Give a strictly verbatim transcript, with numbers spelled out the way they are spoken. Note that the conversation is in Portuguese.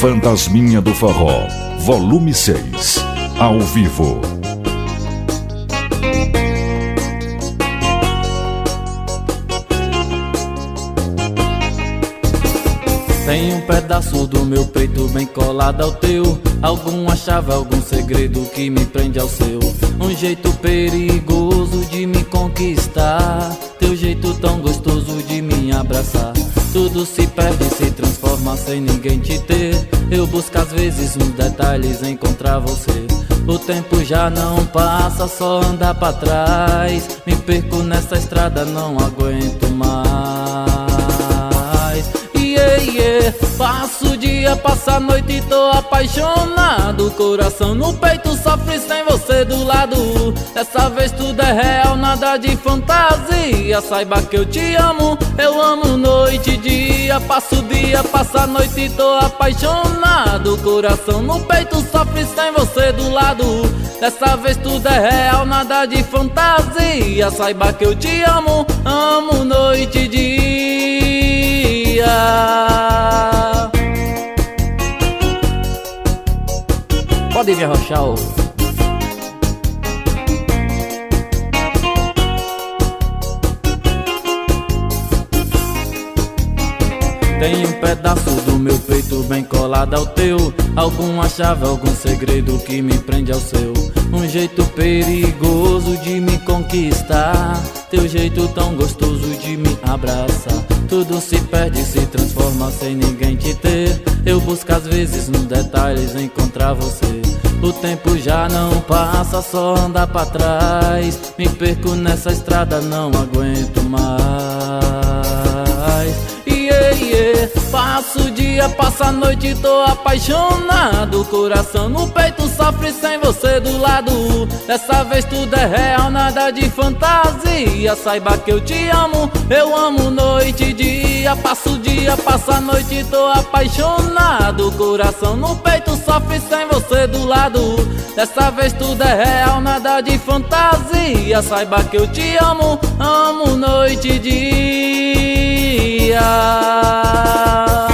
Fantasminha do Forró, volume seis, ao vivo. Tem um pedaço do meu peito bem colado ao teu. Alguma chave, algum segredo que me prende ao seu. Um jeito perigoso de me conquistar, teu jeito tão gostoso de me abraçar. Tudo se perde, se transforma sem ninguém te ter. Eu busco às vezes uns detalhes, encontrar você. O tempo já não passa, só anda pra trás. Me perco nessa estrada, não aguento mais. Yeah, yeah. Passo o dia, passo a noite e tô apaixonado. Coração no peito sofre sem você do lado. Dessa vez tudo é real, nada de fantasia. Saiba que eu te amo, eu amo noite e dia. Passo o dia, passo a noite e tô apaixonado. Coração no peito sofre sem você do lado. Dessa vez tudo é real, nada de fantasia. Saiba que eu te amo, amo noite e dia. Pode vir arrochar o... Tem um pedaço do meu peito bem colado ao teu. Alguma chave, algum segredo que me prende ao seu. Um jeito perigoso de me conquistar, teu jeito tão gostoso de me abraçar. Tudo se perde, se transforma sem ninguém te ter. Eu busco às vezes nos detalhes encontrar você. O tempo já não passa, só anda pra trás. Me perco nessa estrada, não aguento mais. Yeah, yeah. Passo o dia, passo a noite e tô apaixonado. Coração no peito sofre sem você do lado. Dessa vez tudo é real, nada de fantasia. Saiba que eu te amo, eu amo noite e dia. Passo o dia, passo a noite e tô apaixonado. Coração no peito sofre sem você do lado. Dessa vez tudo é real, nada de fantasia. Saiba que eu te amo, amo noite e dia.